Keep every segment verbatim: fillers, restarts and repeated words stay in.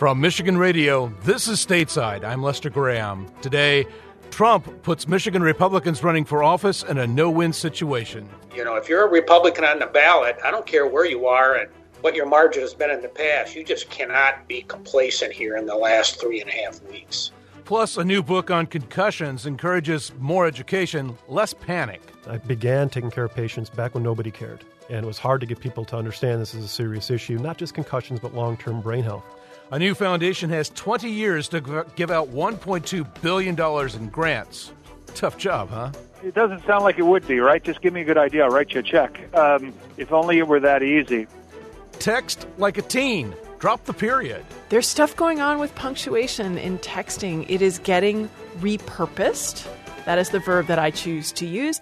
From Michigan Radio, this is Stateside. I'm Lester Graham. Today, Trump puts Michigan Republicans running for office in a no-win situation. You know, if you're a Republican on the ballot, I don't care where you are and what your margin has been in the past, you just cannot be complacent here in the last three and a half weeks. Plus, a new book on concussions encourages more education, less panic. I began taking care of patients back when nobody cared, and it was hard to get people to understand this is a serious issue, not just concussions, but long-term brain health. A new foundation has twenty years to give out one point two billion dollars in grants. Tough job, huh? It doesn't sound like it would be, right? Just give me a good idea. I'll write you a check. Um, if only it were that easy. Text like a teen. Drop the period. There's stuff going on with punctuation in texting. It is getting repurposed. That is the verb that I choose to use.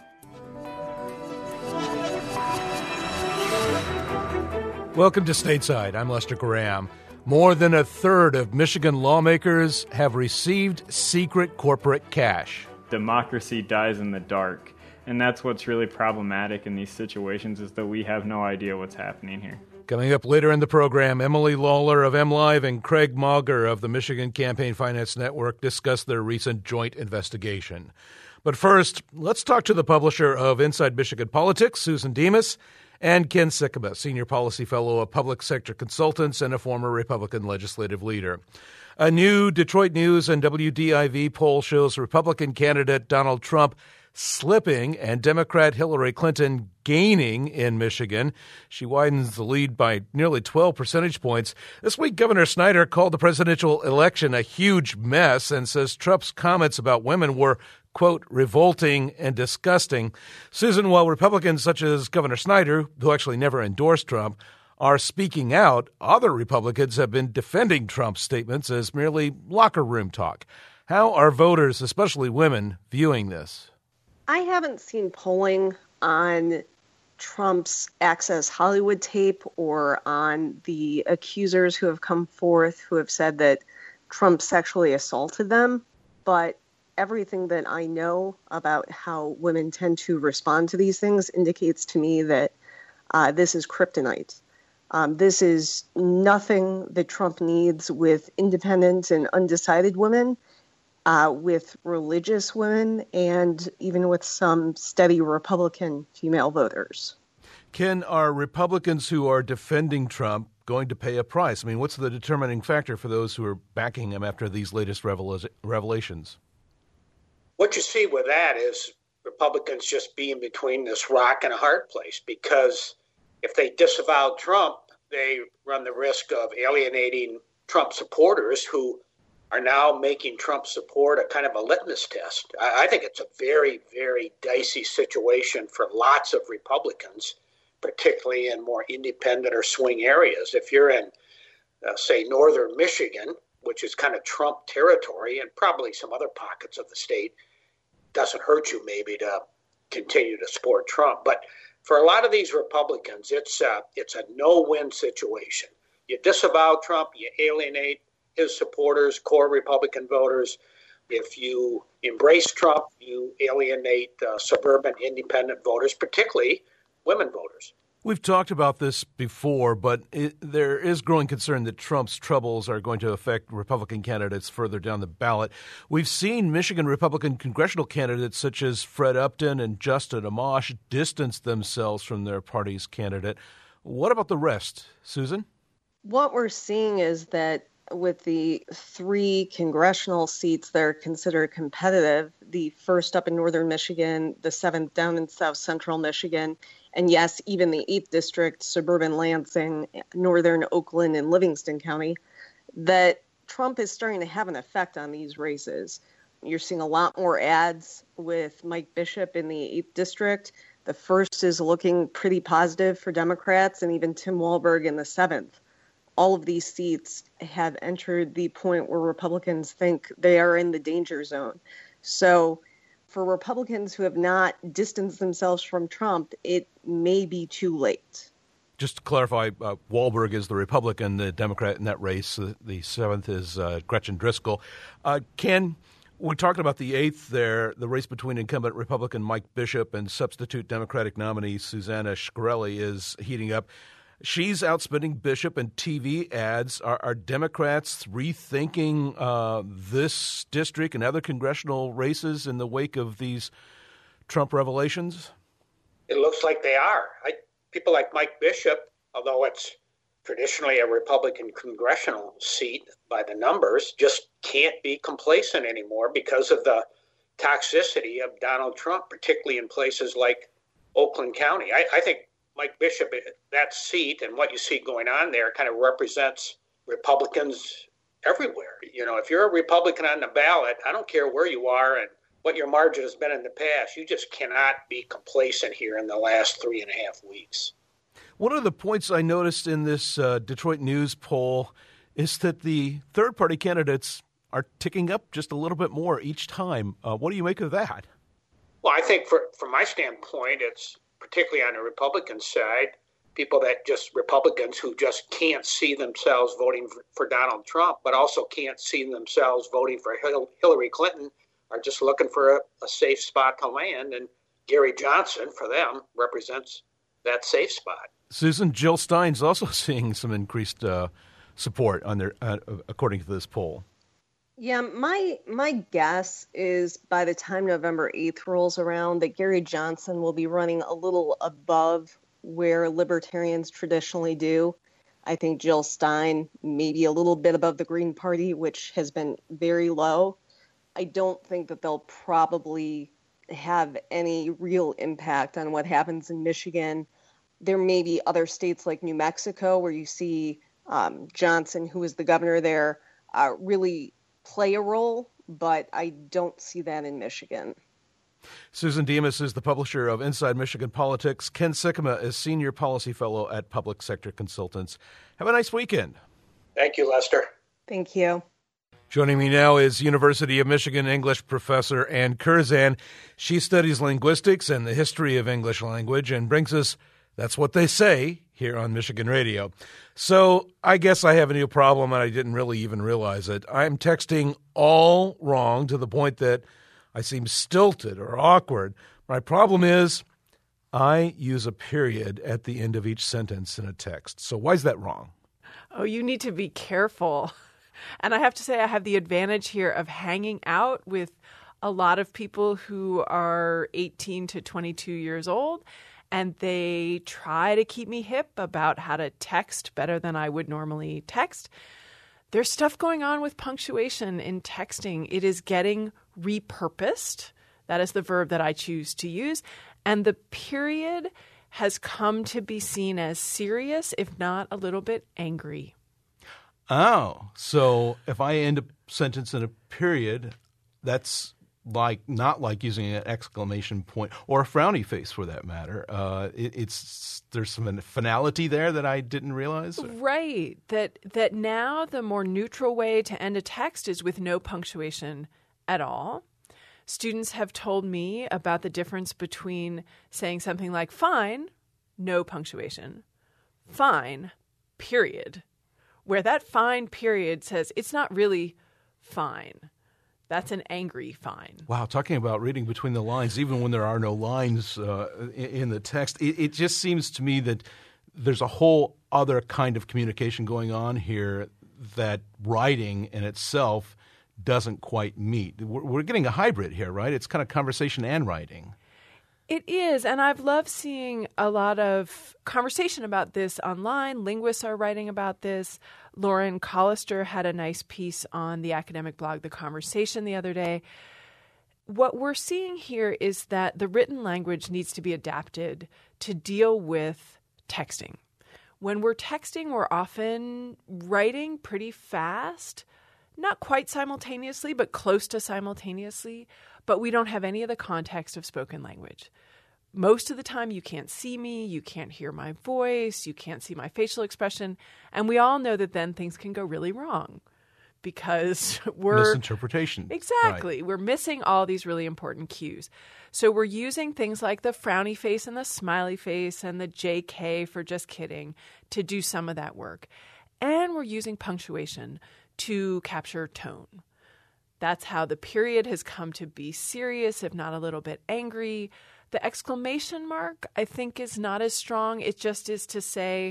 Welcome to Stateside. I'm Lester Graham. More than a third of Michigan lawmakers have received secret corporate cash. Democracy dies in the dark, and that's what's really problematic in these situations is that we have no idea what's happening here. Coming up later in the program, Emily Lawler of MLive and Craig Mauger of the Michigan Campaign Finance Network discuss their recent joint investigation. But first, let's talk to the publisher of Inside Michigan Politics, Susan Demas, and Ken Sikkema, Senior Policy Fellow of Public Sector Consultants and a former Republican legislative leader. A new Detroit News and W D I V poll shows Republican candidate Donald Trump slipping and Democrat Hillary Clinton gaining in Michigan. She widens the lead by nearly twelve percentage points. This week, Governor Snyder called the presidential election a huge mess and says Trump's comments about women were, quote, revolting and disgusting. Susan, while Republicans such as Governor Snyder, who actually never endorsed Trump, are speaking out, other Republicans have been defending Trump's statements as merely locker room talk. How are voters, especially women, viewing this? I haven't seen polling on Trump's Access Hollywood tape or on the accusers who have come forth who have said that Trump sexually assaulted them, but everything that I know about how women tend to respond to these things indicates to me that uh, this is kryptonite. Um, this is nothing that Trump needs with independent and undecided women, uh, with religious women, and even with some steady Republican female voters. Ken, are Republicans who are defending Trump going to pay a price? I mean, what's the determining factor for those who are backing him after these latest revel- revelations? What you see with that is Republicans just being between this rock and a hard place, because if they disavow Trump, they run the risk of alienating Trump supporters who are now making Trump support a kind of a litmus test. I, I think it's a very, very dicey situation for lots of Republicans, particularly in more independent or swing areas. If you're in, uh, say, northern Michigan, which is kind of Trump territory, and probably some other pockets of the state, doesn't hurt you maybe to continue to support Trump. But for a lot of these Republicans, it's a, it's a no-win situation. You disavow Trump, you alienate his supporters, core Republican voters. If you embrace Trump, you alienate uh, suburban independent voters, particularly women voters. We've talked about this before, but it, there is growing concern that Trump's troubles are going to affect Republican candidates further down the ballot. We've seen Michigan Republican congressional candidates such as Fred Upton and Justin Amash distance themselves from their party's candidate. What about the rest, Susan? What we're seeing is that with the three congressional seats that are considered competitive, the first up in northern Michigan, the seventh down in south central Michigan, and yes, even the eighth district, suburban Lansing, northern Oakland, and Livingston County, that Trump is starting to have an effect on these races. You're seeing a lot more ads with Mike Bishop in the eighth district. The first is looking pretty positive for Democrats, and even Tim Walberg in the seventh. All of these seats have entered the point where Republicans think they are in the danger zone. So for Republicans who have not distanced themselves from Trump, it may be too late. Just to clarify, uh, Walberg is the Republican, the Democrat in that race. Uh, the seventh is uh, Gretchen Driscoll. Uh, Ken, we're talking about the eighth there, the race between incumbent Republican Mike Bishop and substitute Democratic nominee Susanna Shkreli is heating up. She's outspending Bishop in T V ads. Are, are Democrats rethinking uh, this district and other congressional races in the wake of these Trump revelations? It looks like they are. I, people like Mike Bishop, although it's traditionally a Republican congressional seat by the numbers, just can't be complacent anymore because of the toxicity of Donald Trump, particularly in places like Oakland County. I, I think Mike Bishop, that seat and what you see going on there kind of represents Republicans everywhere. You know, if you're a Republican on the ballot, I don't care where you are and what your margin has been in the past, you just cannot be complacent here in the last three and a half weeks. One of the points I noticed in this uh, Detroit News poll is that the third-party candidates are ticking up just a little bit more each time. Uh, what do you make of that? Well, I think for, from my standpoint, it's particularly on the Republican side, people that just Republicans who just can't see themselves voting for, for Donald Trump, but also can't see themselves voting for Hil- Hillary Clinton, are just looking for a, a safe spot to land. And Gary Johnson, for them, represents that safe spot. Susan, Jill Stein's also seeing some increased uh, support on their, uh, according to this poll. Yeah, my my guess is by the time November eighth rolls around that Gary Johnson will be running a little above where libertarians traditionally do. I think Jill Stein maybe a little bit above the Green Party, which has been very low. I don't think that they'll probably have any real impact on what happens in Michigan. There may be other states like New Mexico where you see um, Johnson, who is the governor there, uh, really play a role, but I don't see that in Michigan. Susan Demas is the publisher of Inside Michigan Politics. Ken Sikkema is Senior Policy Fellow at Public Sector Consultants. Have a nice weekend. Thank you, Lester. Thank you. Joining me now is University of Michigan English professor Ann Curzan. She studies linguistics and the history of English language and brings us That's What They Say here on Michigan Radio. So I guess I have a new problem, and I didn't really even realize it. I'm texting all wrong to the point that I seem stilted or awkward. My problem is I use a period at the end of each sentence in a text. So why is that wrong? Oh, you need to be careful. And I have to say I have the advantage here of hanging out with a lot of people who are eighteen to twenty-two years old, and they try to keep me hip about how to text better than I would normally text. There's stuff going on with punctuation in texting. It is getting repurposed. That is the verb that I choose to use. And the period has come to be seen as serious, if not a little bit angry. Oh, so if I end a sentence in a period, that's like not like using an exclamation point or a frowny face for that matter. Uh, it, it's there's some finality there that I didn't realize. Right. That that now the more neutral way to end a text is with no punctuation at all. Students have told me about the difference between saying something like fine, no punctuation, fine, period, where that fine period says it's not really fine. That's an angry fine. Wow, talking about reading between the lines, even when there are no lines uh, in, in the text, it, it just seems to me that there's a whole other kind of communication going on here that writing in itself doesn't quite meet. We're, we're getting a hybrid here, right? It's kind of conversation and writing. It is, and I've loved seeing a lot of conversation about this online. Linguists are writing about this. Lauren Collister had a nice piece on the academic blog The Conversation the other day. What we're seeing here is that the written language needs to be adapted to deal with texting. When we're texting, we're often writing pretty fast, not quite simultaneously, but close to simultaneously, but we don't have any of the context of spoken language. Most of the time, you can't see me, you can't hear my voice, you can't see my facial expression, and we all know that then things can go really wrong because we're... Misinterpretation. Exactly. Right. We're missing all these really important cues. So we're using things like the frowny face and the smiley face and the J K for just kidding to do some of that work. And we're using punctuation to capture tone. That's how the period has come to be serious, if not a little bit angry. The exclamation mark, I think, is not as strong. It just is to say,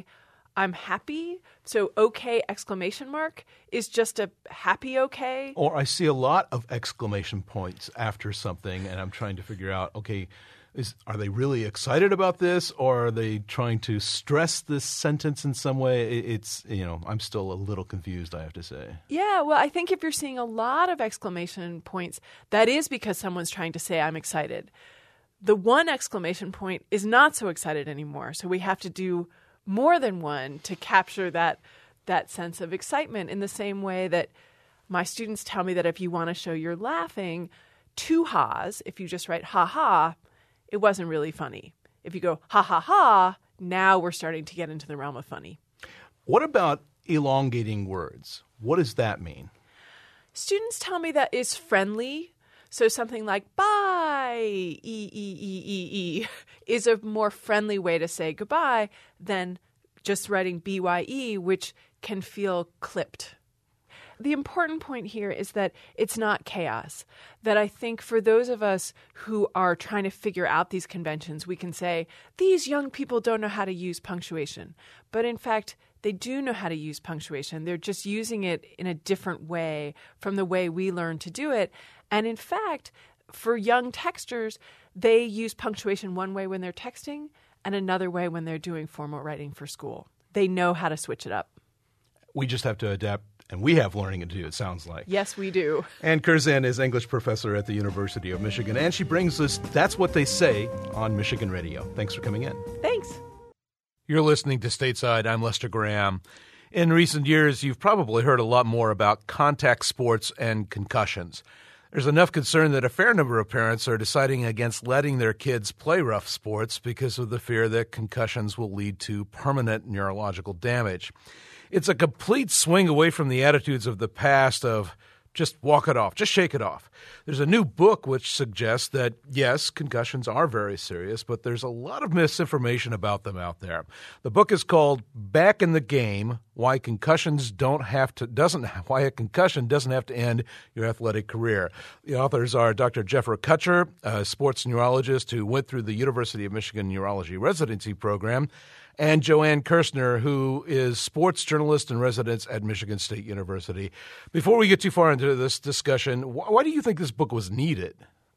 I'm happy. So okay exclamation mark is just a happy okay. Or I see a lot of exclamation points after something, and I'm trying to figure out, okay, is, are they really excited about this, or are they trying to stress this sentence in some way? It's, you know, I'm still a little confused, I have to say. Yeah, well, I think if you're seeing a lot of exclamation points, that is because someone's trying to say I'm excited. The one exclamation point is not so excited anymore, so we have to do more than one to capture that that sense of excitement, in the same way that my students tell me that if you want to show you're laughing, two ha's, if you just write ha ha, it wasn't really funny. If you go ha ha ha, now we're starting to get into the realm of funny. What about elongating words? What does that mean? Students tell me that is friendly. So something like bye, e, e, e, e, e, is a more friendly way to say goodbye than just writing B Y E, which can feel clipped. The important point here is that it's not chaos, that I think for those of us who are trying to figure out these conventions, we can say, these young people don't know how to use punctuation. But in fact, they do know how to use punctuation. They're just using it in a different way from the way we learn to do it. And in fact, for young texters, they use punctuation one way when they're texting and another way when they're doing formal writing for school. They know how to switch it up. We just have to adapt, and we have learning to do, it sounds like. Yes, we do. Ann Curzan is English professor at the University of Michigan, and she brings us That's What They Say on Michigan Radio. Thanks for coming in. Thanks. You're listening to Stateside. I'm Lester Graham. In recent years, you've probably heard a lot more about contact sports and concussions. There's enough concern that a fair number of parents are deciding against letting their kids play rough sports because of the fear that concussions will lead to permanent neurological damage. It's a complete swing away from the attitudes of the past of just walk it off, just shake it off. There's a new book which suggests that, yes, concussions are very serious, but there's a lot of misinformation about them out there. The book is called Back in the Game: Why Concussions Don't Have to Doesn't Why a Concussion Doesn't Have to End Your Athletic Career. The authors are Doctor Jeffrey Kutcher, a sports neurologist who went through the University of Michigan Neurology Residency Program, and Joanne Kirstner, who is sports journalist in residence at Michigan State University. Before we get too far into this discussion, why do you think this book was needed?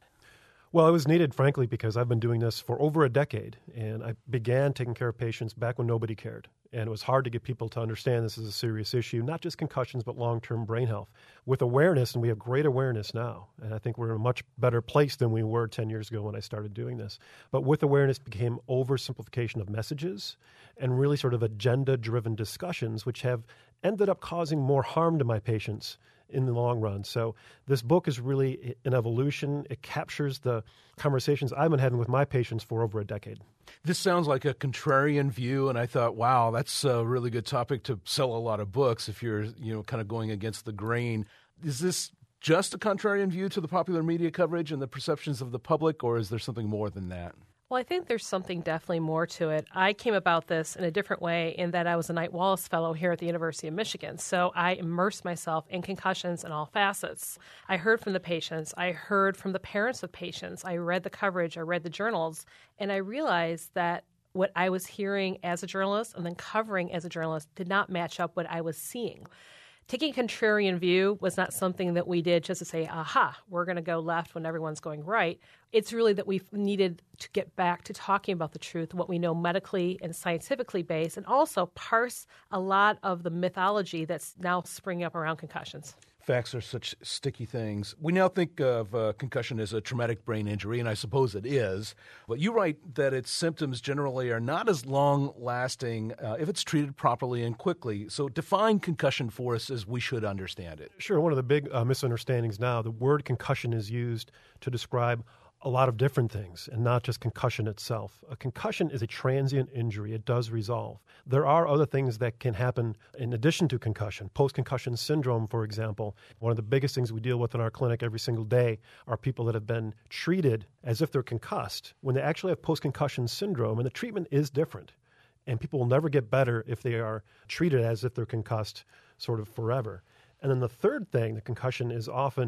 Well, it was needed, frankly, because I've been doing this for over a decade, and I began taking care of patients back when nobody cared. And it was hard to get people to understand this is a serious issue, not just concussions, but long-term brain health. With awareness, and we have great awareness now, and I think we're in a much better place than we were ten years ago when I started doing this. But with awareness became oversimplification of messages and really sort of agenda-driven discussions, which have ended up causing more harm to my patients in the long run. So this book is really an evolution. It captures the conversations I've been having with my patients for over a decade. This sounds like a contrarian view, and I thought, wow, that's a really good topic to sell a lot of books if you're, you know, kind of going against the grain. Is this just a contrarian view to the popular media coverage and the perceptions of the public, or is there something more than that? Well, I think there's something definitely more to it. I came about this in a different way in that I was a Knight Wallace Fellow here at the University of Michigan. So I immersed myself in concussions in all facets. I heard from the patients. I heard from the parents of patients. I read the coverage. I read the journals. And I realized that what I was hearing as a journalist and then covering as a journalist did not match up what I was seeing. Taking a contrarian view was not something that we did just to say, aha, we're going to go left when everyone's going right. It's really that we've needed to get back to talking about the truth, what we know medically and scientifically based, and also parse a lot of the mythology that's now springing up around concussions. Facts are such sticky things. We now think of uh, concussion as a traumatic brain injury, and I suppose it is. But you write that its symptoms generally are not as long-lasting uh, if it's treated properly and quickly. So define concussion for us as we should understand it. Sure. One of the big uh, misunderstandings now, the word concussion is used to describe a lot of different things and not just concussion itself. A concussion is a transient injury. It does resolve. There are other things that can happen in addition to concussion. Post-concussion syndrome, for example. One of the biggest things we deal with in our clinic every single day are people that have been treated as if they're concussed when they actually have post-concussion syndrome, and the treatment is different. And people will never get better if they are treated as if they're concussed sort of forever. And then the third thing, the concussion is often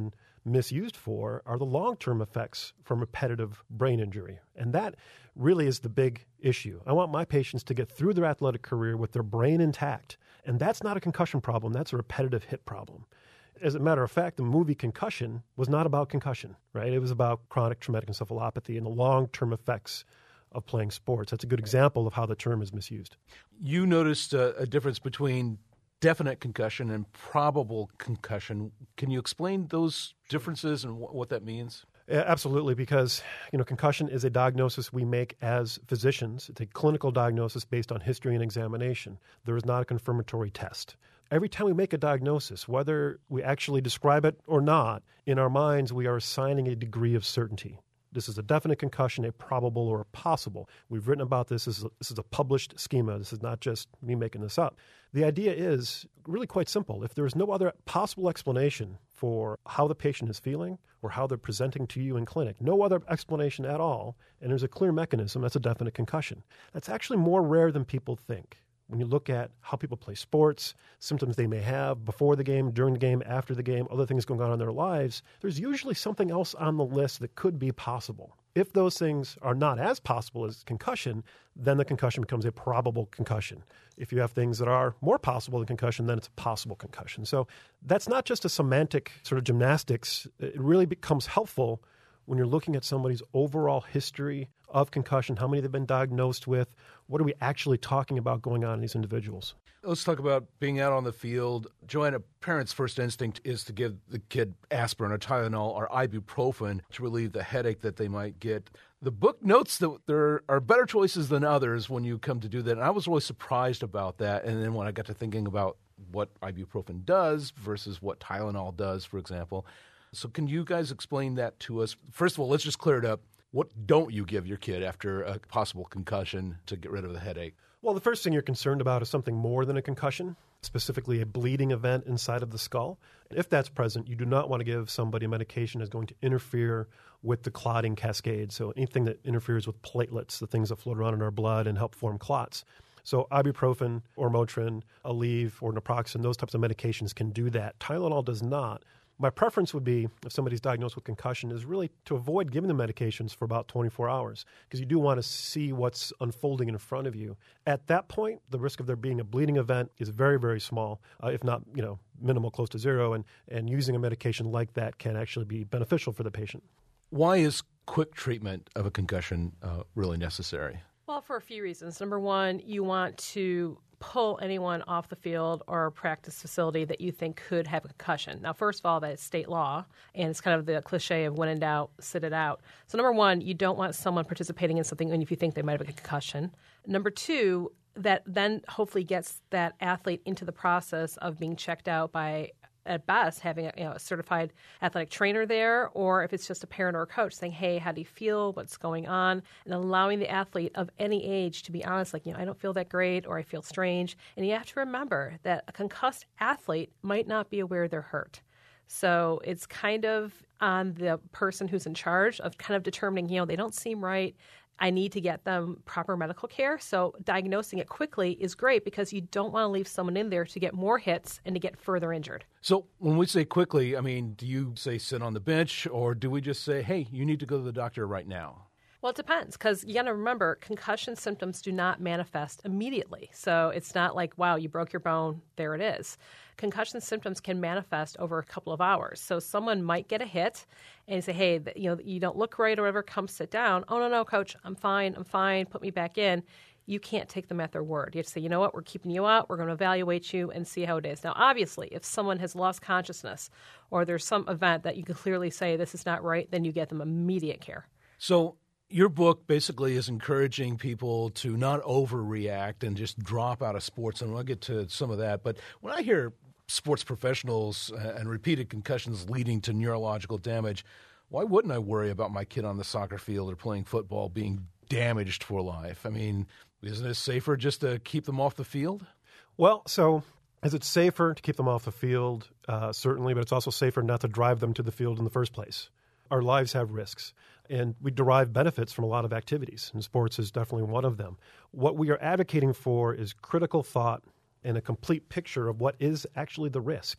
misused for are the long-term effects from repetitive brain injury. And that really is the big issue. I want my patients to get through their athletic career with their brain intact. And that's not a concussion problem. That's a repetitive hit problem. As a matter of fact, the movie Concussion was not about concussion, right? It was about chronic traumatic encephalopathy and the long-term effects of playing sports. That's a good example of how the term is misused. You noticed a, a difference between definite concussion and probable concussion. Can you explain those differences and wh- what that means? Yeah, absolutely, because you know concussion is a diagnosis we make as physicians. It's a clinical diagnosis based on history and examination. There is not a confirmatory test. Every time we make a diagnosis, whether we actually describe it or not, in our minds we are assigning a degree of certainty. This is a definite concussion, a probable, or a possible. We've written about this. This is, a, this is a published schema. This is not just me making this up. The idea is really quite simple. If there is no other possible explanation for how the patient is feeling or how they're presenting to you in clinic, no other explanation at all, and there's a clear mechanism, that's a definite concussion. That's actually more rare than people think. When you look at how people play sports, symptoms they may have before the game, during the game, after the game, other things going on in their lives, there's usually something else on the list that could be possible. If those things are not as possible as concussion, then the concussion becomes a probable concussion. If you have things that are more possible than concussion, then it's a possible concussion. So that's not just a semantic sort of gymnastics. It really becomes helpful when you're looking at somebody's overall history of concussion, how many they've been diagnosed with, what are we actually talking about going on in these individuals? Let's talk about being out on the field. Joanna, parents' first instinct is to give the kid aspirin or Tylenol or ibuprofen to relieve the headache that they might get. The book notes that there are better choices than others when you come to do that, and I was really surprised about that. And then when I got to thinking about what ibuprofen does versus what Tylenol does, for example. So can you guys explain that to us? First of all, let's just clear it up. What don't you give your kid after a possible concussion to get rid of the headache? Well, the first thing you're concerned about is something more than a concussion, specifically a bleeding event inside of the skull. If that's present, you do not want to give somebody a medication that's going to interfere with the clotting cascade. So anything that interferes with platelets, the things that float around in our blood and help form clots. So ibuprofen or Motrin, Aleve or naproxen, those types of medications can do that. Tylenol does not. My preference would be, if somebody's diagnosed with concussion, is really to avoid giving them medications for about twenty-four hours because you do want to see what's unfolding in front of you. At that point, the risk of there being a bleeding event is very, very small, uh, if not, you know, minimal, close to zero, and, and using a medication like that can actually be beneficial for the patient. Why is quick treatment of a concussion uh, really necessary? Well, for a few reasons. Number one, you want to pull anyone off the field or practice facility that you think could have a concussion. Now, first of all, that is state law, and it's kind of the cliche of when in doubt, sit it out. So number one, you don't want someone participating in something if you think they might have a concussion. Number two, that then hopefully gets that athlete into the process of being checked out by, at best, having a, you know, a certified athletic trainer there, or if it's just a parent or a coach saying, hey, how do you feel? What's going on? And allowing the athlete of any age to be honest, like, you know, I don't feel that great or I feel strange. And you have to remember that a concussed athlete might not be aware they're hurt. So it's kind of on the person who's in charge of kind of determining, you know, they don't seem right. I need to get them proper medical care. So diagnosing it quickly is great because you don't want to leave someone in there to get more hits and to get further injured. So when we say quickly, I mean, do you say sit on the bench or do we just say, hey, you need to go to the doctor right now? Well, it depends because you got to remember concussion symptoms do not manifest immediately. So it's not like, wow, you broke your bone, there it is. Concussion symptoms can manifest over a couple of hours. So someone might get a hit and say, hey, you know, you don't look right or whatever, come sit down. Oh, no, no, coach, I'm fine, I'm fine, put me back in. You can't take them at their word. You have to say, you know what, we're keeping you out, we're going to evaluate you and see how it is. Now, obviously, if someone has lost consciousness or there's some event that you can clearly say this is not right, then you get them immediate care. So your book basically is encouraging people to not overreact and just drop out of sports, and we'll get to some of that. But when I hear sports professionals and repeated concussions leading to neurological damage, why wouldn't I worry about my kid on the soccer field or playing football being damaged for life? I mean, isn't it safer just to keep them off the field? Well, so is it safer to keep them off the field? Uh, certainly, but it's also safer not to drive them to the field in the first place. Our lives have risks, and we derive benefits from a lot of activities, and sports is definitely one of them. What we are advocating for is critical thought and a complete picture of what is actually the risk.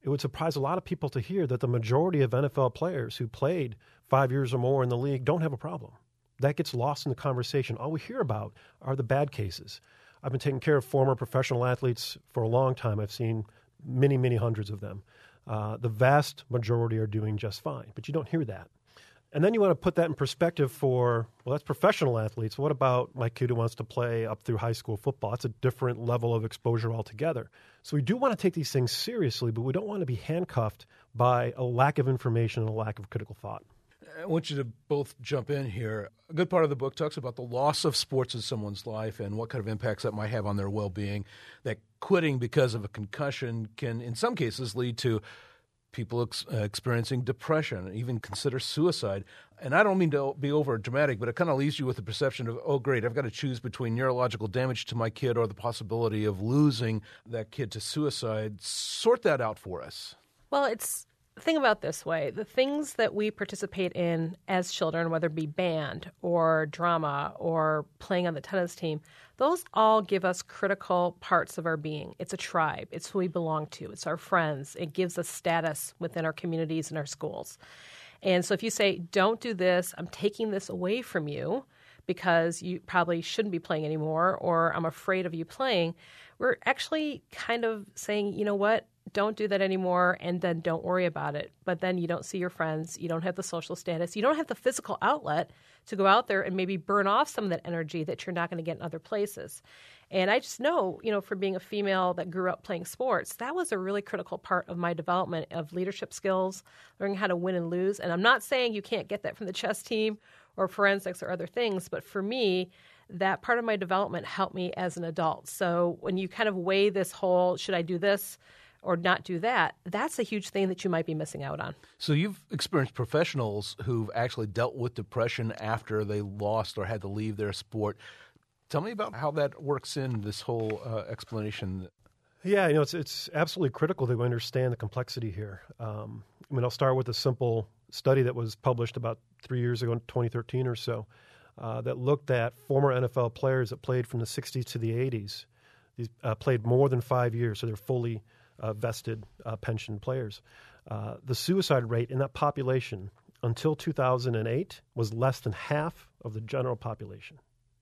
it would surprise a lot of people to hear that the majority of N F L players who played five years or more in the league don't have a problem. That gets lost in the conversation. All we hear about are the bad cases. I've been taking care of former professional athletes for a long time. I've seen many, many hundreds of them. Uh, the vast majority are doing just fine, but you don't hear that. And then you want to put that in perspective for, well, that's professional athletes. What about my kid who wants to play up through high school football? That's a different level of exposure altogether. So we do want to take these things seriously, but we don't want to be handcuffed by a lack of information and a lack of critical thought. I want you to both jump in here. A good part of the book talks about the loss of sports in someone's life and what kind of impacts that might have on their well-being, that quitting because of a concussion can, in some cases, lead to people ex- uh, experiencing depression, even consider suicide. And I don't mean to be over dramatic, but it kind of leaves you with the perception of, oh, great, I've got to choose between neurological damage to my kid or the possibility of losing that kid to suicide. Sort that out for us. Well, it's think about it this way. The things that we participate in as children, whether it be band or drama or playing on the tennis team, those all give us critical parts of our being. It's a tribe. It's who we belong to. It's our friends. It gives us status within our communities and our schools. And so if you say, don't do this, I'm taking this away from you because you probably shouldn't be playing anymore, or I'm afraid of you playing, we're actually kind of saying, you know what, don't do that anymore, and then don't worry about it. But then you don't see your friends. You don't have the social status. You don't have the physical outlet to go out there and maybe burn off some of that energy that you're not going to get in other places. And I just know, you know, for being a female that grew up playing sports, that was a really critical part of my development of leadership skills, learning how to win and lose. And I'm not saying you can't get that from the chess team or forensics or other things, but for me, that part of my development helped me as an adult. So when you kind of weigh this whole, should I do this or not do that, that's a huge thing that you might be missing out on. So you've experienced professionals who've actually dealt with depression after they lost or had to leave their sport. Tell me about how that works in this whole uh, explanation. Yeah, you know, it's it's absolutely critical that we understand the complexity here. Um, I mean, I'll start with a simple study that was published about three years ago in twenty thirteen or so uh, that looked at former N F L players that played from the sixties to the eighties. These uh, played more than five years, so they're fully Uh, vested uh, pension players. Uh, the suicide rate in that population until two thousand eight was less than half of the general population.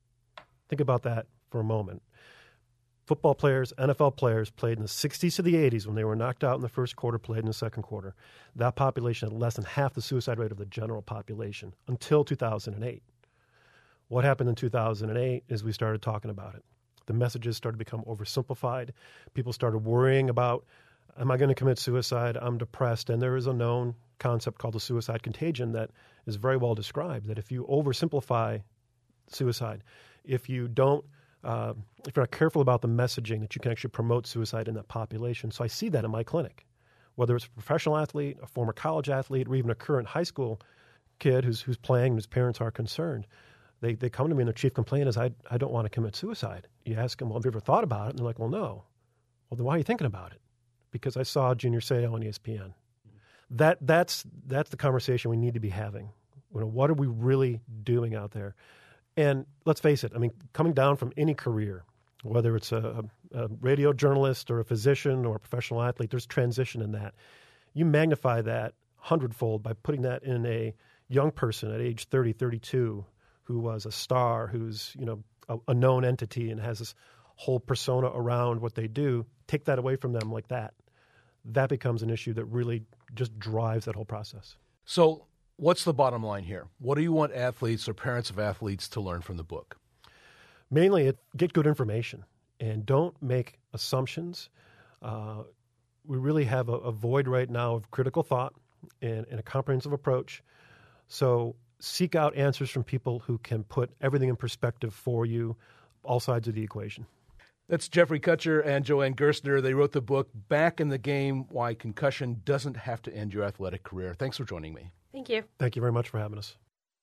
Think about that for a moment. Football players, N F L players played in the sixties to the eighties when they were knocked out in the first quarter, played in the second quarter. That population had less than half the suicide rate of the general population until two thousand eight. What happened in two thousand eight is we started talking about it. The messages started to become oversimplified. People started worrying about, am I going to commit suicide? I'm depressed. And there is a known concept called the suicide contagion that is very well described, that if you oversimplify suicide, if you don't, uh, if you're not careful about the messaging, that you can actually promote suicide in that population. So I see that in my clinic, whether it's a professional athlete, a former college athlete, or even a current high school kid who's, who's playing and whose parents are concerned. They they come to me and their chief complaint is, I I don't want to commit suicide. You ask them, well, have you ever thought about it? And they're like, well, no. Well, then why are you thinking about it? Because I saw Junior Seau on E S P N. That that's that's the conversation we need to be having. You know, what are we really doing out there? And let's face it, I mean, coming down from any career, whether it's a, a radio journalist or a physician or a professional athlete, there's transition in that. You magnify that hundredfold by putting that in a young person at age thirty, thirty-two, who was a star, who's, you know, a, a known entity and has this whole persona around what they do. Take that away from them like that. That becomes an issue that really just drives that whole process. So what's the bottom line here? What do you want athletes or parents of athletes to learn from the book? Mainly, it, get good information and don't make assumptions. Uh, we really have a, a void right now of critical thought and, and a comprehensive approach. So seek out answers from people who can put everything in perspective for you, all sides of the equation. That's Jeffrey Kutcher and Joanne Gerstner. They wrote the book, Back in the Game, Why Concussion Doesn't Have to End Your Athletic Career. Thanks for joining me. Thank you. Thank you very much for having us.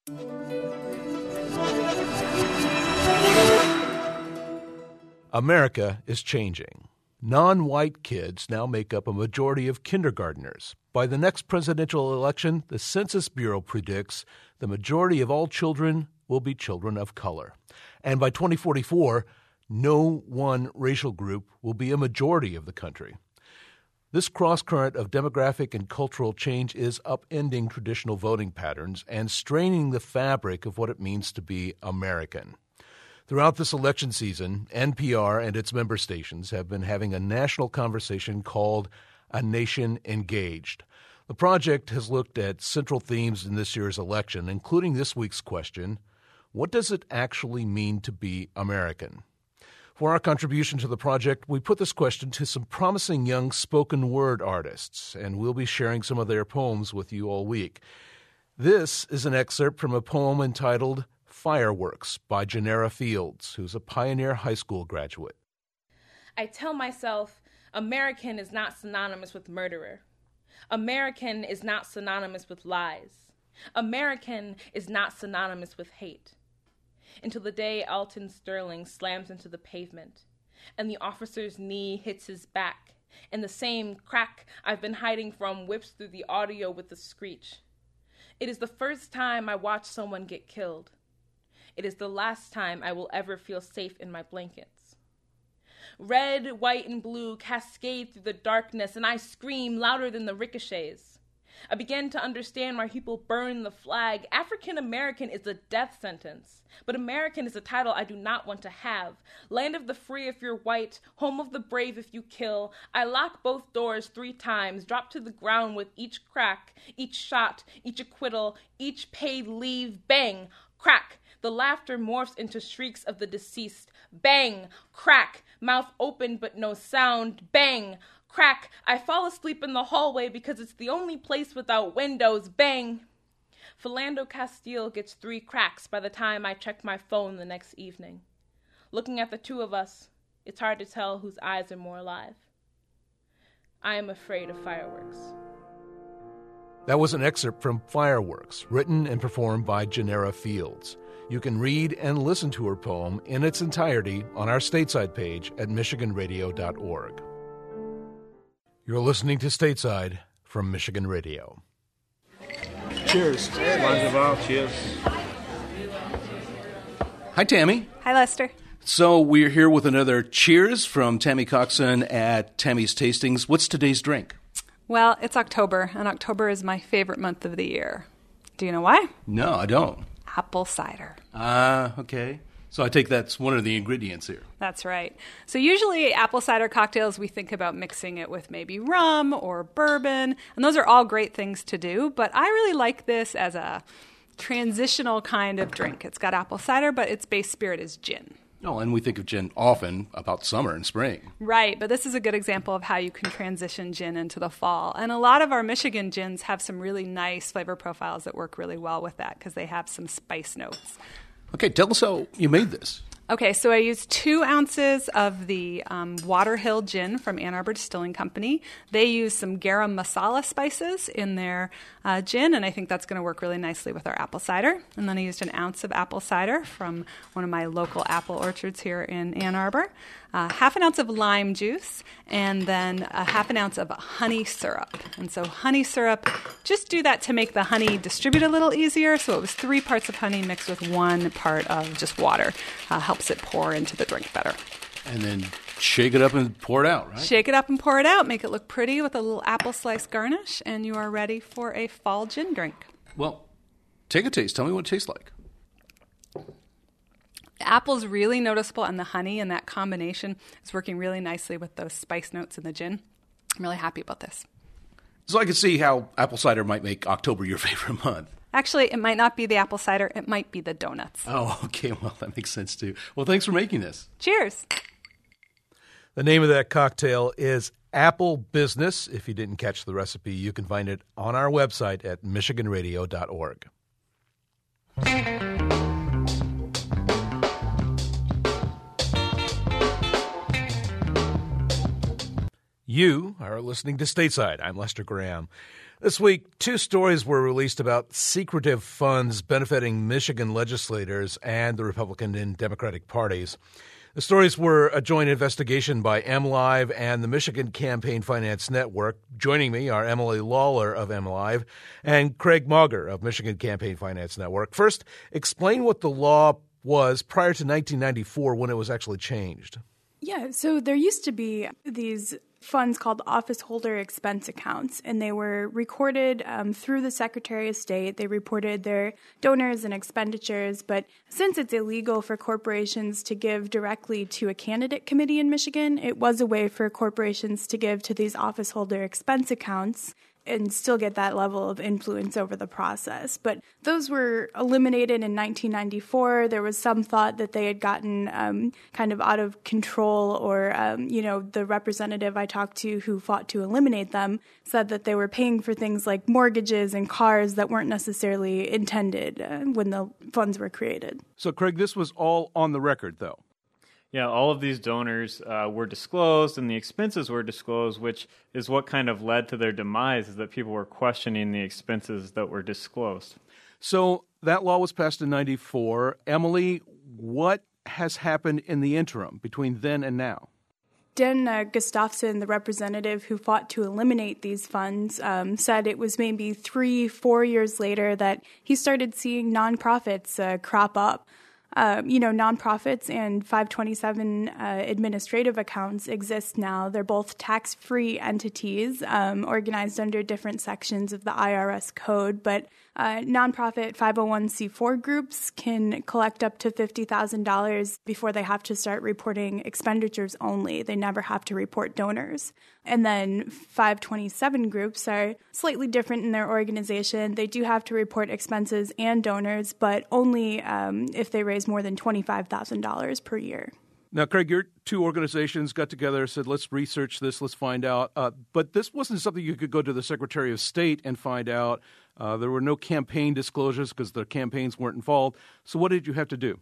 America is changing. Non-white kids now make up a majority of kindergartners. By the next presidential election, the Census Bureau predicts the majority of all children will be children of color. And by twenty forty-four, no one racial group will be a majority of the country. This cross-current of demographic and cultural change is upending traditional voting patterns and straining the fabric of what it means to be American. Throughout this election season, N P R and its member stations have been having a national conversation called A Nation Engaged. The project has looked at central themes in this year's election, including this week's question, what does it actually mean to be American? For our contribution to the project, we put this question to some promising young spoken word artists, and we'll be sharing some of their poems with you all week. This is an excerpt from a poem entitled Fireworks by Janera Fields, who's a Pioneer High School graduate. I tell myself, American is not synonymous with murderer. American is not synonymous with lies. American is not synonymous with hate. Until the day Alton Sterling slams into the pavement, and the officer's knee hits his back, and the same crack I've been hiding from whips through the audio with a screech. It is the first time I watch someone get killed. It is the last time I will ever feel safe in my blankets. Red, white, and blue cascade through the darkness, and I scream louder than the ricochets. I begin to understand why people burn the flag. African American is a death sentence, but American is a title I do not want to have. Land of the free if you're white, home of the brave if you kill. I lock both doors three times, drop to the ground with each crack, each shot, each acquittal, each paid leave. Bang, crack. The laughter morphs into shrieks of the deceased. Bang, crack, mouth open but no sound. Bang, crack, I fall asleep in the hallway because it's the only place without windows. Bang. Philando Castile gets three cracks by the time I check my phone the next evening. Looking at the two of us, it's hard to tell whose eyes are more alive. I am afraid of fireworks. That was an excerpt from Fireworks, written and performed by Janera Fields. You can read and listen to her poem in its entirety on our stateside page at michigan radio dot org. You're listening to Stateside from Michigan Radio. Cheers. Cheers. Cheers. Hi, Tammy. Hi, Lester. So we're here with another cheers from Tammy Coxon at Tammy's Tastings. What's today's drink? Well, it's October, and October is my favorite month of the year. Do you know why? No, I don't. Apple cider. Ah, uh, okay. So I take that's one of the ingredients here. That's right. So usually apple cider cocktails, we think about mixing it with maybe rum or bourbon, and those are all great things to do, but I really like this as a transitional kind of drink. It's got apple cider, but its base spirit is gin. Oh, and we think of gin often about summer and spring. Right, but this is a good example of how you can transition gin into the fall. And a lot of our Michigan gins have some really nice flavor profiles that work really well with that because they have some spice notes. Okay, tell us how you made this. Okay, so I used two ounces of the um, Water Hill gin from Ann Arbor Distilling Company. They use some garam masala spices in their uh, gin, and I think that's going to work really nicely with our apple cider. And then I used an ounce of apple cider from one of my local apple orchards here in Ann Arbor, uh, half an ounce of lime juice, and then a half an ounce of honey syrup. And so honey syrup, just do that to make the honey distribute a little easier. So it was three parts of honey mixed with one part of just water. Uh, helps it pour into the drink better. And then shake it up and pour it out, right? Shake it up and pour it out. Make it look pretty with a little apple slice garnish, and you are ready for a fall gin drink. Well, take a taste. Tell me what it tastes like. The apple's really noticeable, and the honey and that combination is working really nicely with those spice notes in the gin. I'm really happy about this. So I can see how apple cider might make October your favorite month. Actually, it might not be the apple cider. It might be the donuts. Oh, okay. Well, that makes sense, too. Well, thanks for making this. Cheers. The name of that cocktail is Apple Business. If you didn't catch the recipe, you can find it on our website at michigan radio dot org. You are listening to Stateside. I'm Lester Graham. This week, two stories were released about secretive funds benefiting Michigan legislators and the Republican and Democratic parties. The stories were a joint investigation by MLive and the Michigan Campaign Finance Network. Joining me are Emily Lawler of MLive and Craig Mauger of Michigan Campaign Finance Network. First, explain what the law was prior to nineteen ninety-four when it was actually changed. Yeah, so there used to be these funds called office holder expense accounts, and they were recorded um, through the Secretary of State. They reported their donors and expenditures, but since it's illegal for corporations to give directly to a candidate committee in Michigan, it was a way for corporations to give to these office holder expense accounts and still get that level of influence over the process. But those were eliminated in nineteen ninety-four. There was some thought that they had gotten um, kind of out of control, or, um, you know, the representative I talked to who fought to eliminate them said that they were paying for things like mortgages and cars that weren't necessarily intended uh, when the funds were created. So, Craig, this was all on the record, though. Yeah, all of these donors uh, were disclosed and the expenses were disclosed, which is what kind of led to their demise, is that people were questioning the expenses that were disclosed. So that law was passed in ninety-four. Emily, what has happened in the interim between then and now? Dan uh, Gustafson, the representative who fought to eliminate these funds, um, said it was maybe three, four years later that he started seeing nonprofits uh, crop up. Um, you know, nonprofits and five twenty-seven uh, administrative accounts exist now. They're both tax-free entities um, organized under different sections of the I R S code, but uh, nonprofit five oh one c four groups can collect up to fifty thousand dollars before they have to start reporting expenditures only. They never have to report donors. And then five twenty-seven groups are slightly different in their organization. They do have to report expenses and donors, but only um, if they raise more than twenty-five thousand dollars per year. Now, Craig, your two organizations got together and said, let's research this, let's find out. Uh, but this wasn't something you could go to the Secretary of State and find out. Uh, there were no campaign disclosures because the campaigns weren't involved. So what did you have to do?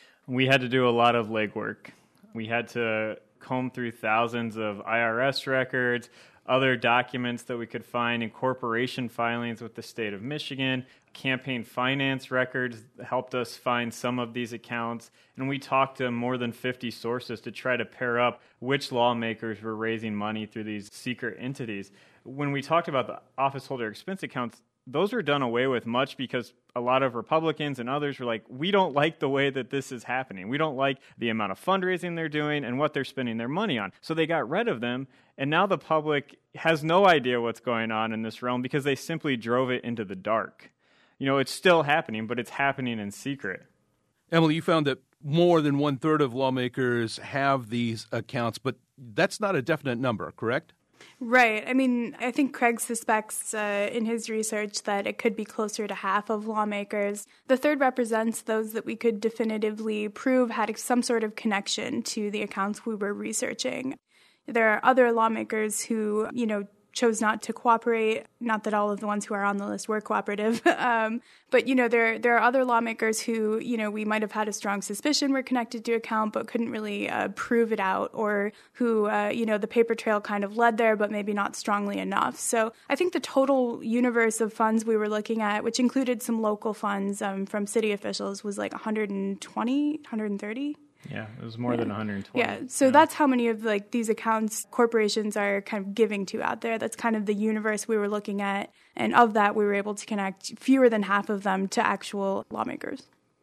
We had to do a lot of legwork. We had to comb through thousands of I R S records, other documents that we could find in corporation filings with the state of Michigan. Campaign finance records helped us find some of these accounts, and we talked to more than fifty sources to try to pair up which lawmakers were raising money through these secret entities. When we talked about the office holder expense accounts, those were done away with much because a lot of Republicans and others were like, we don't like the way that this is happening. We don't like the amount of fundraising they're doing and what they're spending their money on. So they got rid of them, and now the public has no idea what's going on in this realm because they simply drove it into the dark. You know, it's still happening, but it's happening in secret. Emily, you found that more than one-third of lawmakers have these accounts, but that's not a definite number, correct? Right. I mean, I think Craig suspects uh, in his research that it could be closer to half of lawmakers. The third represents those that we could definitively prove had some sort of connection to the accounts we were researching. There are other lawmakers who, you know, chose not to cooperate. Not that all of the ones who are on the list were cooperative. um, but, you know, there there are other lawmakers who, you know, we might have had a strong suspicion were connected to account but couldn't really uh, prove it out, or who, uh, you know, the paper trail kind of led there but maybe not strongly enough. So I think the total universe of funds we were looking at, which included some local funds um, from city officials, was like one hundred twenty, one hundred thirty. Yeah, it was more yeah. than one hundred twenty. Yeah, so yeah. That's how many of like these accounts corporations are kind of giving to out there. That's kind of the universe we were looking at, and of that we were able to connect fewer than half of them to actual lawmakers.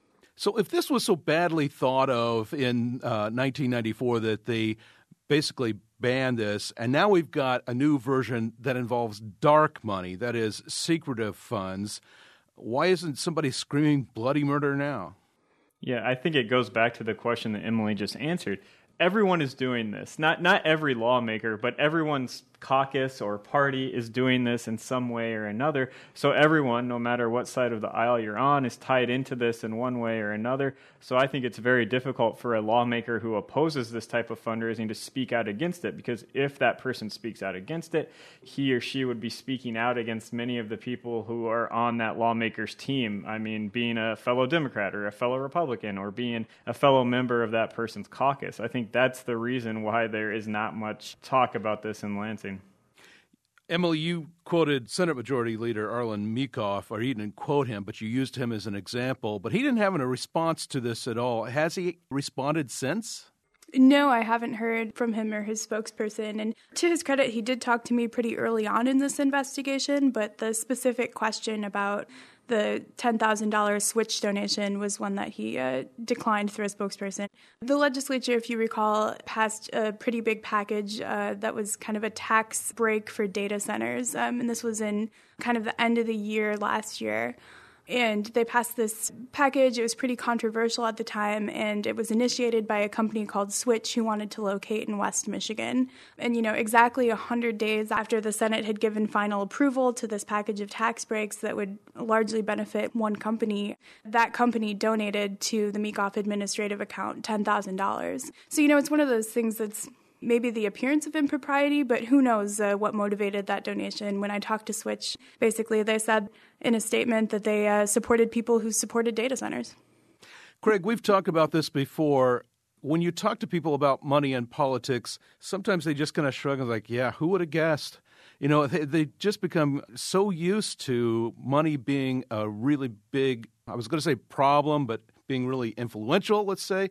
So if this was so badly thought of in uh, nineteen ninety-four that they basically banned this, and now we've got a new version that involves dark money, that is secretive funds, why isn't somebody screaming bloody murder now? Yeah, I think it goes back to the question that Emily just answered. Everyone is doing this. Not not every lawmaker, but everyone's caucus or party is doing this in some way or another. So everyone, no matter what side of the aisle you're on, is tied into this in one way or another. So I think it's very difficult for a lawmaker who opposes this type of fundraising to speak out against it, because if that person speaks out against it, he or she would be speaking out against many of the people who are on that lawmaker's team. I mean, being a fellow Democrat or a fellow Republican or being a fellow member of that person's caucus. I think that's the reason why there is not much talk about this in Lansing. Emily, you quoted Senate Majority Leader Arlen Meekhoff, or you didn't quote him, but you used him as an example. But he didn't have a response to this at all. Has he responded since? No, I haven't heard from him or his spokesperson. And to his credit, he did talk to me pretty early on in this investigation, but the specific question about the ten thousand dollars Switch donation was one that he uh, declined through a spokesperson. The legislature, if you recall, passed a pretty big package uh, that was kind of a tax break for data centers. Um, and this was in kind of the end of the year last year. And they passed this package. It was pretty controversial at the time, and it was initiated by a company called Switch who wanted to locate in West Michigan. And, you know, exactly one hundred days after the Senate had given final approval to this package of tax breaks that would largely benefit one company, that company donated to the Meekoff administrative account ten thousand dollars. So, you know, it's one of those things that's maybe the appearance of impropriety, but who knows uh, what motivated that donation. When I talked to Switch, basically they said in a statement that they uh, supported people who supported data centers. Craig, we've talked about this before. When you talk to people about money and politics, sometimes they just kind of shrug and like, yeah, who would have guessed? You know, they, they just become so used to money being a really big, I was going to say problem, but being really influential, let's say,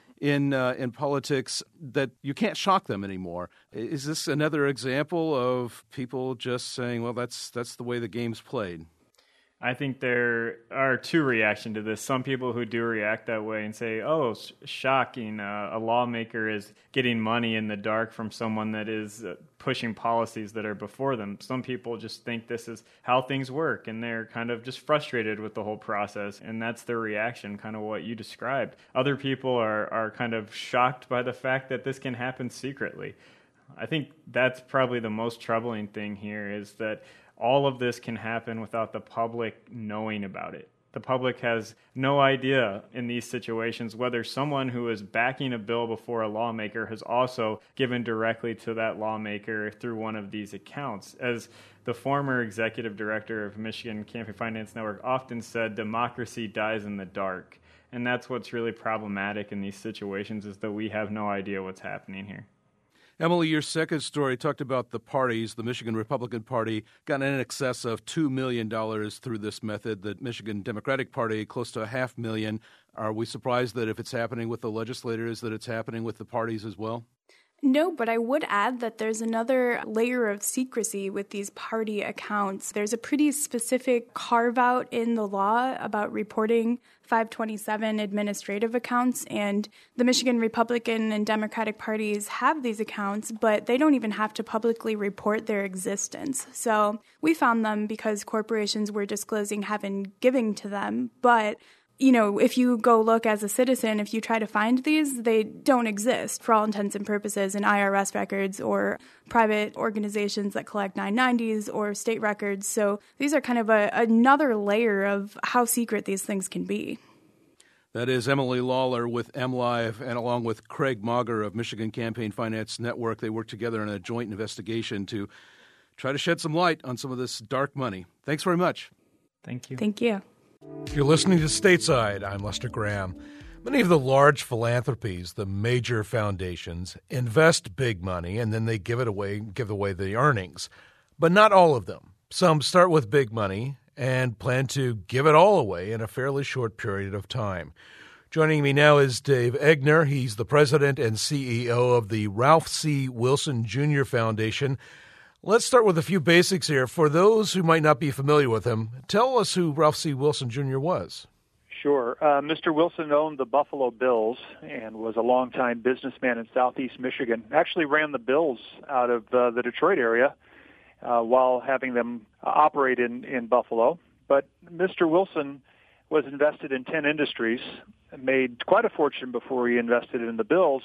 in uh, in politics, that you can't shock them anymore. Is this another example of people just saying, well, that's that's the way the game's played? I think there are two reactions to this. Some people who do react that way and say, oh, sh- shocking, uh, a lawmaker is getting money in the dark from someone that is uh, pushing policies that are before them. Some people just think this is how things work, and they're kind of just frustrated with the whole process, and that's their reaction, kind of what you described. Other people are, are kind of shocked by the fact that this can happen secretly. I think that's probably the most troubling thing here, is that all of this can happen without the public knowing about it. The public has no idea in these situations whether someone who is backing a bill before a lawmaker has also given directly to that lawmaker through one of these accounts. As the former executive director of Michigan Campaign Finance Network often said, democracy dies in the dark. And that's what's really problematic in these situations, is that we have no idea what's happening here. Emily, your second story talked about the parties. The Michigan Republican Party got in excess of two million dollars through this method. The Michigan Democratic Party, close to a half million. Are we surprised that if it's happening with the legislators, that it's happening with the parties as well? No, but I would add that there's another layer of secrecy with these party accounts. There's a pretty specific carve-out in the law about reporting five twenty-seven administrative accounts, and the Michigan Republican and Democratic parties have these accounts, but they don't even have to publicly report their existence. So we found them because corporations were disclosing having giving to them, but you know, if you go look as a citizen, if you try to find these, they don't exist for all intents and purposes in I R S records or private organizations that collect nine nineties or state records. So these are kind of a, another layer of how secret these things can be. That is Emily Lawler with MLive, and along with Craig Mauger of Michigan Campaign Finance Network. They work together in a joint investigation to try to shed some light on some of this dark money. Thanks very much. Thank you. Thank you. You're listening to Stateside. I'm Lester Graham. Many of the large philanthropies, the major foundations, invest big money and then they give it away, give away the earnings. But not all of them. Some start with big money and plan to give it all away in a fairly short period of time. Joining me now is Dave Egner. He's the president and C E O of the Ralph C. Wilson Junior Foundation. Let's start with a few basics here. For those who might not be familiar with him, tell us who Ralph C. Wilson Junior was. Sure. Uh, Mister Wilson owned the Buffalo Bills and was a longtime businessman in southeast Michigan. Actually ran the Bills out of uh, the Detroit area uh, while having them uh, operate in, in Buffalo. But Mister Wilson was invested in ten industries, made quite a fortune before he invested in the Bills,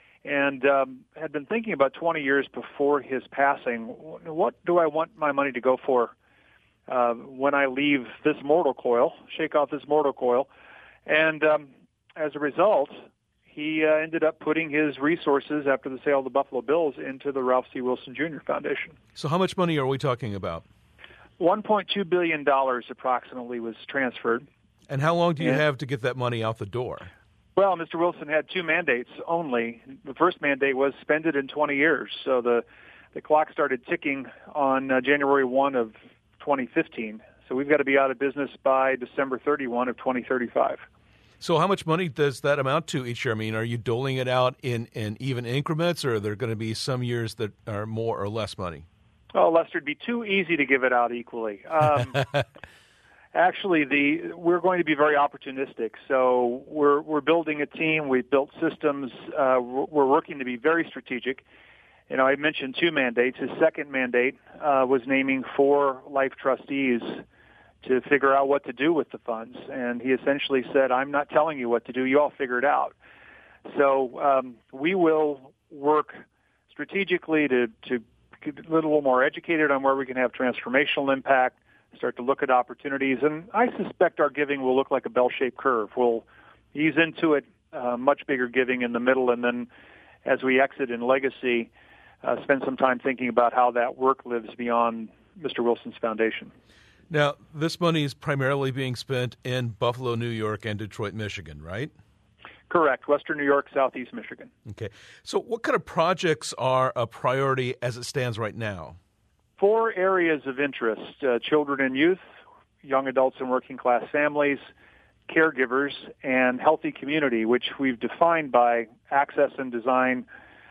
and um, had been thinking about twenty years before his passing, what do I want my money to go for uh, when I leave this mortal coil, shake off this mortal coil? And um, as a result, he uh, ended up putting his resources after the sale of the Buffalo Bills into the Ralph C. Wilson Junior Foundation. So how much money are we talking about? one point two billion dollars approximately was transferred. And how long do you and, have to get that money out the door? Well, Mister Wilson had two mandates only. The first mandate was spend it in twenty years. So the the clock started ticking on uh, January first of twenty fifteen. So we've got to be out of business by December thirty-first of twenty thirty-five. So how much money does that amount to each year? I mean, are you doling it out in, in even increments, or are there going to be some years that are more or less money? Oh, Lester, it'd be too easy to give it out equally. Um, actually, the we're going to be very opportunistic. So we're we're building a team. We've built systems. Uh, we're working to be very strategic. You know, I mentioned two mandates. His second mandate uh, was naming four life trustees to figure out what to do with the funds. And he essentially said, I'm not telling you what to do. You all figure it out. So um, we will work strategically to, to get a little more educated on where we can have transformational impact, start to look at opportunities. And I suspect our giving will look like a bell-shaped curve. We'll ease into it, uh, much bigger giving in the middle, and then as we exit in legacy, uh, spend some time thinking about how that work lives beyond Mister Wilson's foundation. Now, this money is primarily being spent in Buffalo, New York, and Detroit, Michigan, right? Correct. Western New York, Southeast Michigan. Okay. So what kind of projects are a priority as it stands right now? Four areas of interest: uh, children and youth, young adults and working class families, caregivers, and healthy community, which we've defined by access and design,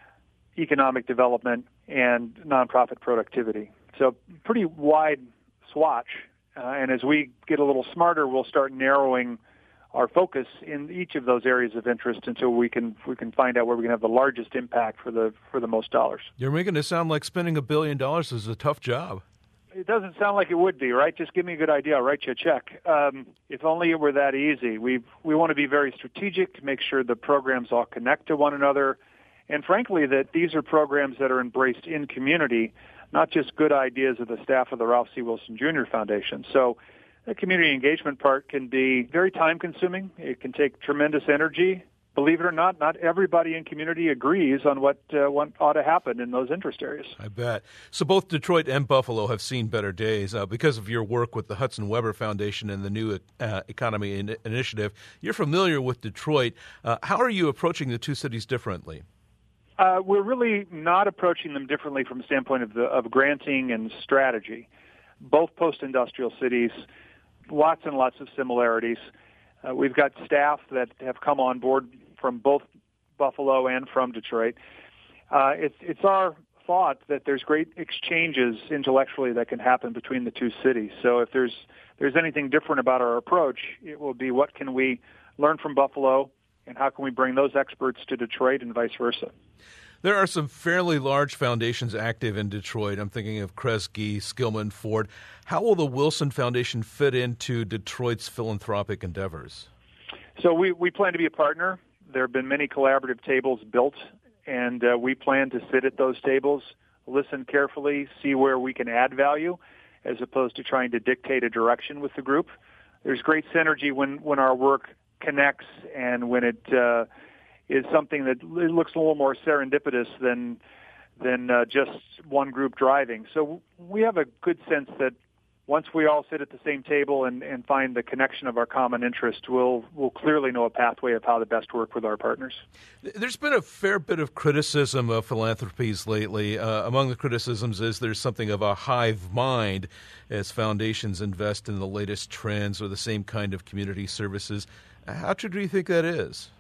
economic development, and nonprofit productivity. So pretty wide swatch. Uh, and as we get a little smarter, we'll start narrowing our focus in each of those areas of interest until we can we can find out where we can have the largest impact for the for the most dollars. You're making it sound like spending a billion dollars is a tough job. It doesn't sound like it would be, right? Just give me a good idea. I'll write you a check. Um, if only it were that easy. We we want to be very strategic to make sure the programs all connect to one another, and frankly, that these are programs that are embraced in community, not just good ideas of the staff of the Ralph C. Wilson Junior Foundation. So the community engagement part can be very time-consuming. It can take tremendous energy. Believe it or not, not everybody in community agrees on what, uh, what ought to happen in those interest areas. I bet. So both Detroit and Buffalo have seen better days uh, because of your work with the Hudson Weber Foundation and the New uh, Economy in- Initiative. You're familiar with Detroit. Uh, how are you approaching the two cities differently? Uh, we're really not approaching them differently from the standpoint of, the, of granting and strategy. Both post-industrial cities, lots and lots of similarities. Uh, we've got staff that have come on board from both Buffalo and from Detroit. Uh, it's, it's our thought that there's great exchanges intellectually that can happen between the two cities. So if there's there's anything different about our approach, it will be what can we learn from Buffalo and how can we bring those experts to Detroit and vice versa. There are some fairly large foundations active in Detroit. I'm thinking of Kresge, Skillman, Ford. How will the Wilson Foundation fit into Detroit's philanthropic endeavors? So we, we plan to be a partner. There have been many collaborative tables built, and uh, we plan to sit at those tables, listen carefully, see where we can add value, as opposed to trying to dictate a direction with the group. There's great synergy when, when our work connects and when it uh, is something that looks a little more serendipitous than than uh, just one group driving. So we have a good sense that once we all sit at the same table and, and find the connection of our common interest, we'll we'll clearly know a pathway of how to best work with our partners. There's been a fair bit of criticism of philanthropies lately. Uh, among the criticisms is there's something of a hive mind as foundations invest in the latest trends or the same kind of community services. How true do you think that is?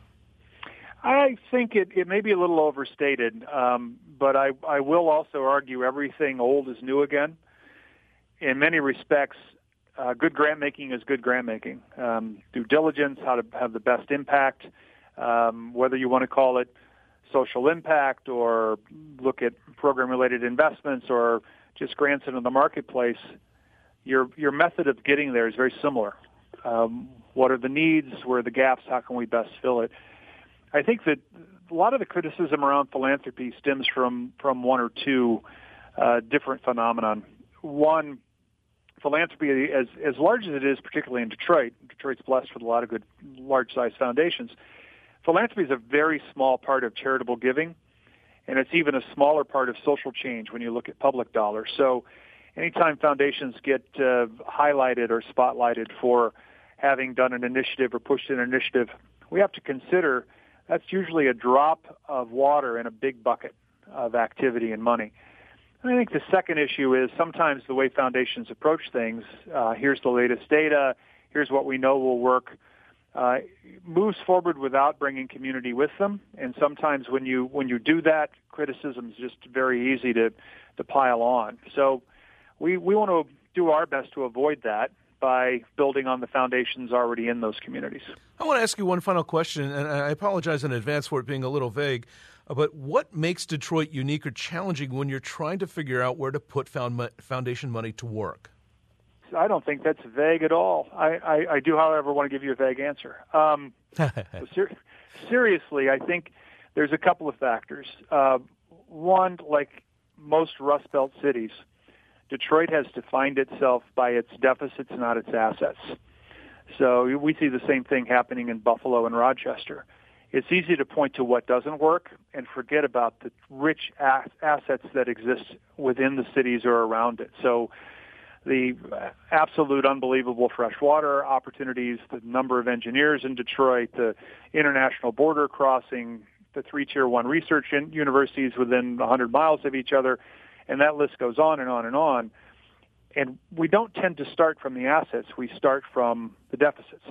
I think it, it may be a little overstated, um, but I, I will also argue everything old is new again. In many respects, uh, good grant making is good grant making. Um, due diligence, how to have the best impact, um, whether you want to call it social impact or look at program-related investments or just grants into the marketplace, your your method of getting there is very similar. Um, what are the needs? Where are the gaps? How can we best fill it? I think that a lot of the criticism around philanthropy stems from, from one or two uh, different phenomenon. One, philanthropy, as as large as it is, particularly in Detroit, Detroit's blessed with a lot of good large-sized foundations. Philanthropy is a very small part of charitable giving, and it's even a smaller part of social change when you look at public dollars. So anytime foundations get uh, highlighted or spotlighted for having done an initiative or pushed an initiative, we have to consider that's usually a drop of water in a big bucket of activity and money. And I think the second issue is sometimes the way foundations approach things, uh, here's the latest data, here's what we know will work. uh, moves forward without bringing community with them. And sometimes when you when you do that, criticism is just very easy to, to pile on. So we we want to do our best to avoid that by building on the foundations already in those communities. I want to ask you one final question, and I apologize in advance for it being a little vague, but what makes Detroit unique or challenging when you're trying to figure out where to put foundation money to work? I don't think that's vague at all. I, I, I do, however, want to give you a vague answer. Um, ser- seriously, I think there's a couple of factors. Uh, one, like most Rust Belt cities, Detroit has defined itself by its deficits, not its assets. So we see the same thing happening in Buffalo and Rochester. It's easy to point to what doesn't work and forget about the rich a- assets that exist within the cities or around it. So the absolute unbelievable freshwater opportunities, the number of engineers in Detroit, the international border crossing, the three tier one research in universities within one hundred miles of each other, and that list goes on and on and on. And we don't tend to start from the assets. We start from the deficits.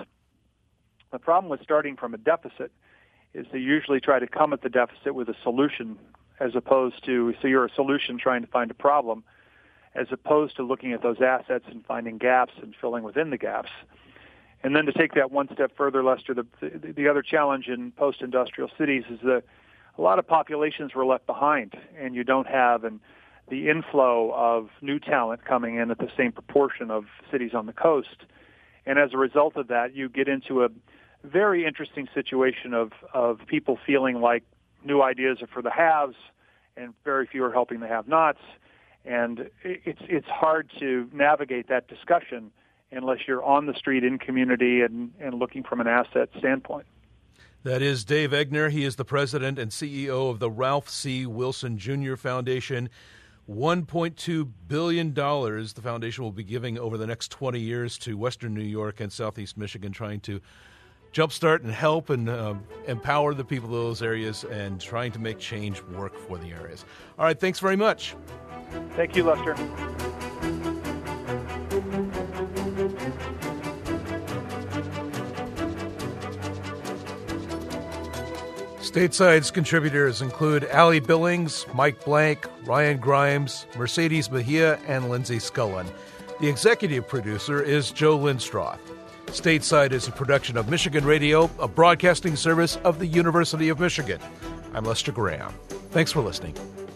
The problem with starting from a deficit is they usually try to come at the deficit with a solution as opposed to, so you're a solution trying to find a problem, as opposed to looking at those assets and finding gaps and filling within the gaps. And then to take that one step further, Lester, the, the, the other challenge in post-industrial cities is that a lot of populations were left behind, and you don't have an the inflow of new talent coming in at the same proportion of cities on the coast. And as a result of that, you get into a very interesting situation of, of people feeling like new ideas are for the haves and very few are helping the have-nots. And it's it's hard to navigate that discussion unless you're on the street in community and, and looking from an asset standpoint. That is Dave Egner. He is the president and C E O of the Ralph C. Wilson Junior Foundation. one point two billion dollars the foundation will be giving over the next twenty years to Western New York and Southeast Michigan, trying to jumpstart and help and uh, empower the people of those areas and trying to make change work for the areas. All right, thanks very much. Thank you, Lester. Stateside's contributors include Allie Billings, Mike Blank, Ryan Grimes, Mercedes Mejia, and Lindsay Scullen. The executive producer is Joe Lindstroth. Stateside is a production of Michigan Radio, a broadcasting service of the University of Michigan. I'm Lester Graham. Thanks for listening.